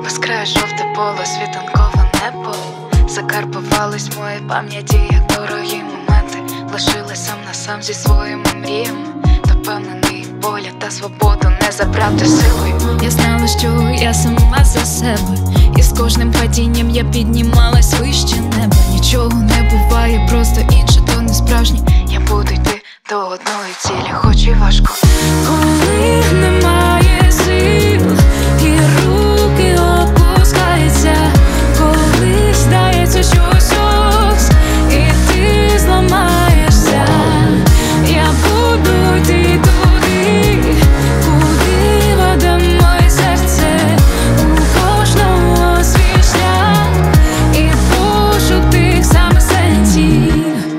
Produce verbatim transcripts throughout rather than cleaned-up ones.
Безкрає жовте поле, світанкове небо. Закарбувались в моїй пам'яті, як дорогі моменти. Лишилась сам на сам зі своїми мріями. Допевнений, воля та свободу не забрати силою. Я знала, що я сама за себе, і з кожним падінням я піднімалась вище неба. Нічого не буває, просто інше, то не справжнє. Я буду йти до одної цілі, хоч і важко. Коли немає сил і руки опускаються, коли здається, що ось і ти зламаєшся, я буду йти туди, куди веде моє серце. У кожного свій шлях і пошук тих самих сенсів.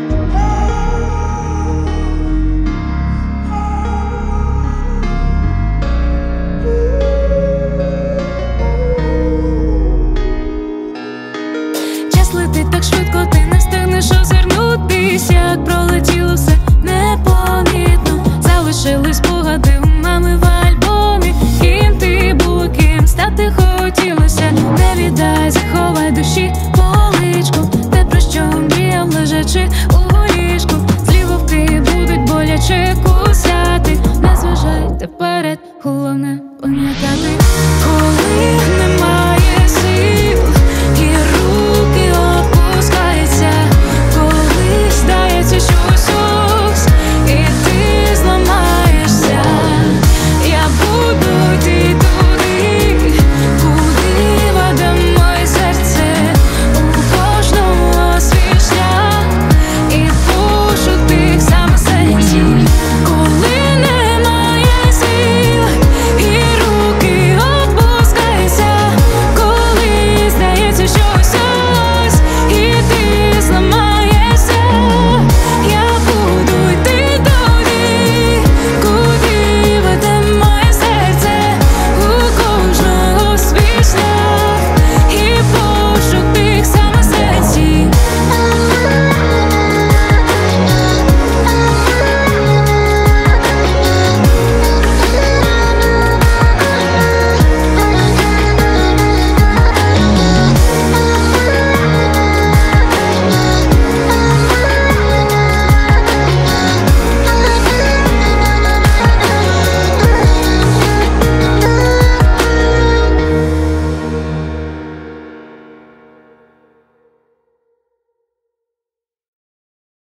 Летить так швидко, ти не встигнеш озирнутись, як пролетіло все непомітно. Залишились спогади у мами в альбомі. Ким ти була, ким стати хотілося. Не віддай, заховай душі поличку. Те, про що мріяв, лежачи у ліжку. Злі вовки будуть боляче.